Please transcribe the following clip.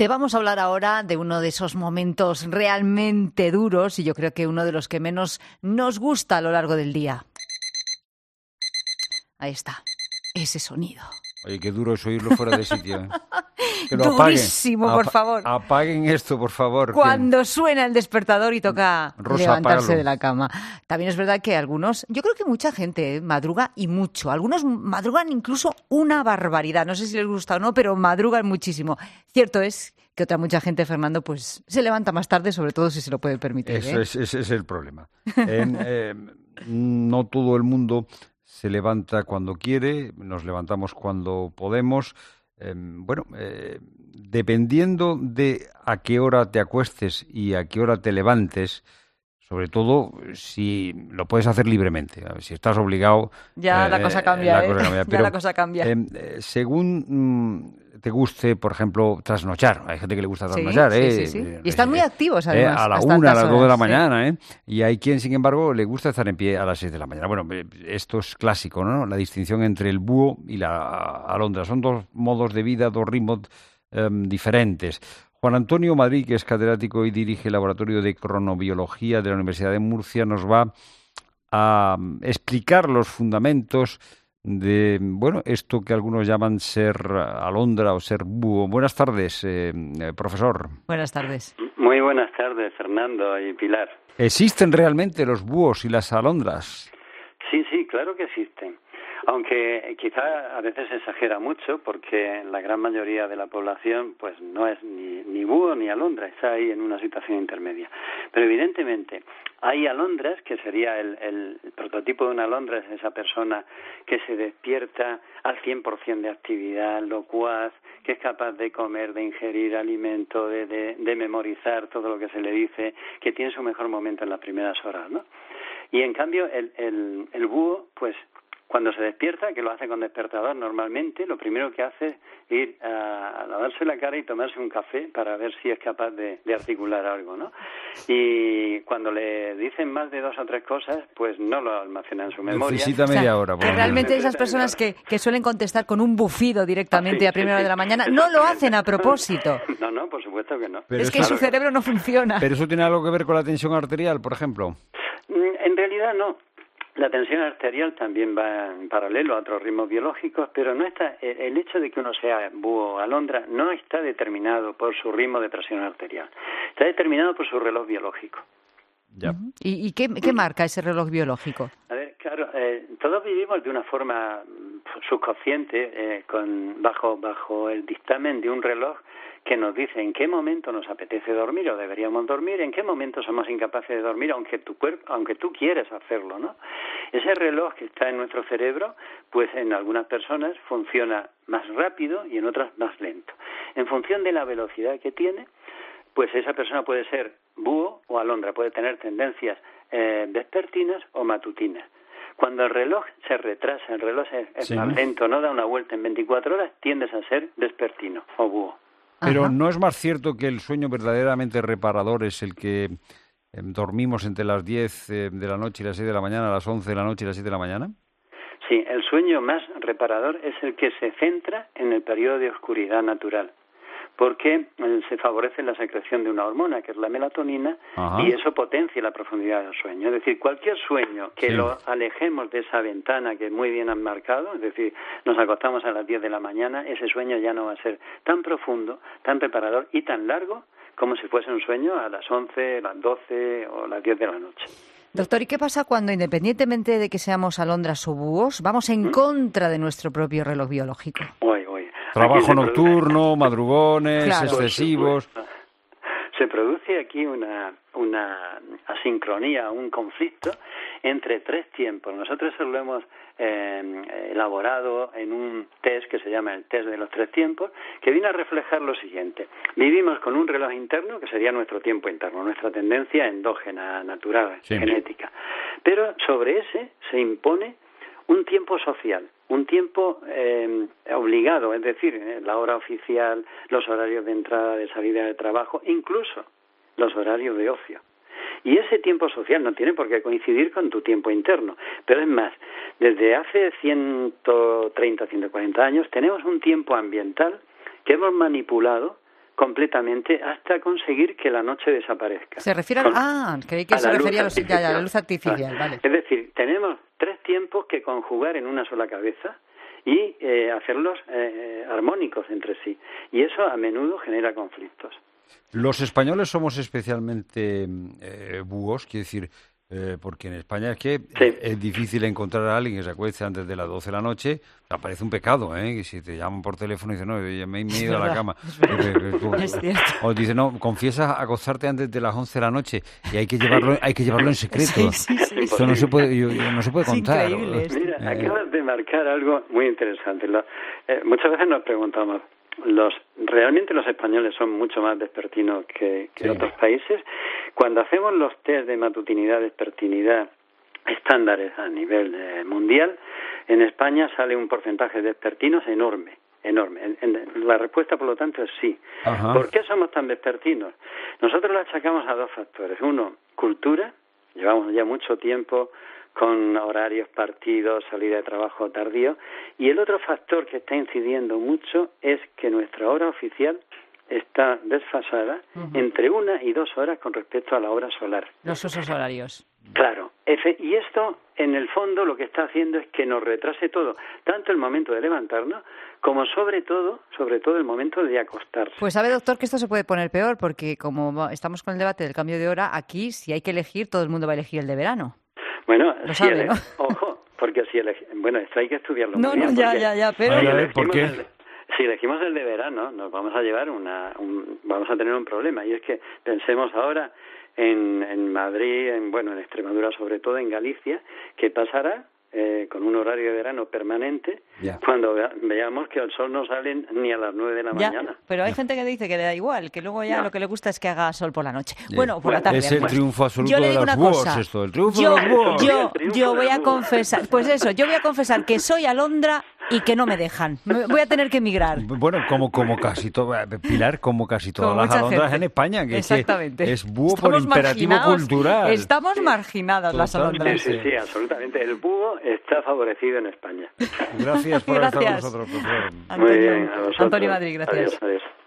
Te vamos a hablar ahora de uno de esos momentos realmente duros y yo creo que uno de los que menos nos gusta a lo largo del día. Ahí está, ese sonido. Oye, qué duro es oírlo fuera de sitio, ¿eh? Que lo Durísimo, apaguen. por favor. Apaguen esto, por favor. Cuando suena el despertador y toca Rosa, levantarse apágalo. de la cama. También es verdad que algunos, yo creo que mucha gente madruga y mucho. Algunos madrugan incluso una barbaridad. No sé si les gusta o no, pero madrugan muchísimo. Cierto es que otra mucha gente, Fernando, pues se levanta más tarde, sobre todo si se lo puede permitir. Ese es el problema. No todo el mundo se levanta cuando quiere, nos levantamos cuando podemos. Dependiendo de a qué hora te acuestes y a qué hora te levantes, sobre todo si lo puedes hacer libremente. Si estás obligado... Ya la cosa cambia, Pero, ya la cosa cambia. Según te guste, por ejemplo, trasnochar. Hay gente que le gusta trasnochar. Sí. Y están muy activos, además. A la hasta 1, a altas las 2 de la horas, mañana. Y hay quien, sin embargo, le gusta estar en pie a las 6 de la mañana. Bueno, esto es clásico, ¿no? La distinción entre el búho y la alondra. Son dos modos de vida, dos ritmos diferentes. Juan Antonio Madrid, que es catedrático y dirige el Laboratorio de Cronobiología de la Universidad de Murcia, nos va a explicar los fundamentos de, esto que algunos llaman ser alondra o ser búho. Buenas tardes, profesor. Buenas tardes. Muy buenas tardes, Fernando y Pilar. ¿Existen realmente los búhos y las alondras? Sí, claro que existen. Aunque quizá a veces se exagera mucho porque la gran mayoría de la población pues no es ni búho ni alondra, está ahí en una situación intermedia. Pero evidentemente hay alondras, que sería el prototipo de una alondra, es esa persona que se despierta al 100% de actividad, locuaz, que es capaz de comer, de ingerir alimento, de memorizar todo lo que se le dice, que tiene su mejor momento en las primeras horas, ¿no? Y en cambio el búho, pues cuando se despierta, que lo hace con despertador normalmente, lo primero que hace es ir a lavarse la cara y tomarse un café para ver si es capaz de articular algo, ¿no? Y cuando le dicen más de 2 o 3 cosas, pues no lo almacena en su memoria. Necesita media hora. Que realmente esas personas que suelen contestar con un bufido directamente a primera hora de la mañana, no lo hacen a propósito. No, por supuesto que no. Pero es que su cerebro no funciona. ¿Pero eso tiene algo que ver con la tensión arterial, por ejemplo? En realidad no. La tensión arterial también va en paralelo a otros ritmos biológicos, pero no está. El hecho de que uno sea búho o alondra no está determinado por su ritmo de presión arterial. Está determinado por su reloj biológico. Ya. ¿Y qué marca ese reloj biológico? A ver, claro, todos vivimos de una forma subconsciente, bajo el dictamen de un reloj que nos dice en qué momento nos apetece dormir o deberíamos dormir, en qué momento somos incapaces de dormir, aunque tú quieres hacerlo, ¿no? Ese reloj que está en nuestro cerebro, pues en algunas personas funciona más rápido y en otras más lento. En función de la velocidad que tiene, pues esa persona puede ser búho o alondra, puede tener tendencias vespertinas o matutinas. Cuando el reloj se retrasa, el reloj es más lento, no da una vuelta en 24 horas, tiendes a ser vespertino o búho. Pero Ajá. ¿no es más cierto que el sueño verdaderamente reparador es el que dormimos entre las 10 de la noche y las 6 de la mañana, a las 11 de la noche y las 7 de la mañana? Sí, el sueño más reparador es el que se centra en el periodo de oscuridad natural, porque se favorece la secreción de una hormona, que es la melatonina, y eso potencia la profundidad del sueño. Es decir, cualquier sueño que lo alejemos de esa ventana que muy bien han marcado, es decir, nos acostamos a las 10 de la mañana, ese sueño ya no va a ser tan profundo, tan reparador y tan largo como si fuese un sueño a las 11, las 12 o las 10 de la noche. Doctor, ¿y qué pasa cuando, independientemente de que seamos alondras o búhos, vamos en contra de nuestro propio reloj biológico? Trabajo nocturno, madrugones, claro, excesivos. Se produce aquí una asincronía, un conflicto entre 3 tiempos. Nosotros lo hemos elaborado en un test que se llama el test de los 3 tiempos, que viene a reflejar lo siguiente. Vivimos con un reloj interno, que sería nuestro tiempo interno, nuestra tendencia endógena, natural, genética. Pero sobre ese se impone un tiempo social, un tiempo obligado, es decir, la hora oficial, los horarios de entrada, de salida de trabajo, incluso los horarios de ocio. Y ese tiempo social no tiene por qué coincidir con tu tiempo interno. Pero es más, desde hace 130, 140 años tenemos un tiempo ambiental que hemos manipulado completamente hasta conseguir que la noche desaparezca. Se refiere creí que se refería a la luz artificial. Vale. Es decir, tenemos 3 tiempos que conjugar en una sola cabeza y hacerlos armónicos entre sí. Y eso a menudo genera conflictos. Los españoles somos especialmente búhos, quiero decir, porque en España es que es difícil encontrar a alguien que se acueste antes de las 12 de la noche. O sea, parece un pecado, que si te llaman por teléfono y dicen, no, yo me he ido a la cama. Es cierto. O dicen, no, confiesas acostarte antes de las 11 de la noche y hay que llevarlo en secreto. Sí. Esto no se puede, no se puede contar. Increíble. Mira, acabas de marcar algo muy interesante. Muchas veces nos preguntamos, realmente los españoles son mucho más vespertinos que otros países. Cuando hacemos los test de matutinidad, vespertinidad estándares a nivel mundial, en España sale un porcentaje de vespertinos enorme. La respuesta, por lo tanto, es sí. Ajá. ¿Por qué somos tan vespertinos? Nosotros lo achacamos a 2 factores. Uno, cultura. Llevamos ya mucho tiempo con horarios partidos, salida de trabajo tardío. Y el otro factor que está incidiendo mucho es que nuestra hora oficial está desfasada entre 1 y 2 horas con respecto a la hora solar. Los usos horarios. Claro, y esto en el fondo lo que está haciendo es que nos retrase todo, tanto el momento de levantarnos como sobre todo el momento de acostarse. Pues sabe, doctor, que esto se puede poner peor porque como estamos con el debate del cambio de hora, aquí si hay que elegir, todo el mundo va a elegir el de verano. Bueno, lo sabe, ¿no? Ojo, porque bueno, esto hay que estudiarlo muy bien. Ya, pero... ¿Por qué? Si elegimos el de verano, nos vamos a llevar vamos a tener un problema, y es que pensemos ahora en Madrid, en Extremadura, sobre todo en Galicia, ¿qué pasará con un horario de verano permanente cuando veamos que el sol no sale ni a las 9 de la mañana? Pero hay gente que dice que le da igual, que luego lo que le gusta es que haga sol por la noche. Bueno, por la tarde. Es el triunfo absoluto de los búhos, esto, el triunfo de los búhos. Yo voy a confesar, yo voy a confesar que soy alondra y que no me dejan. Voy a tener que emigrar. Bueno, como casi todo, Pilar, como casi todas las alondras gente en España, que exactamente. Es búho por imperativo cultural. Estamos marginadas las alondras. Sí, absolutamente. El búho está favorecido en España. Gracias por estar con nosotros, profesor. Antonio, Muy bien, a vosotros. Antonio Madrid, gracias. Adiós.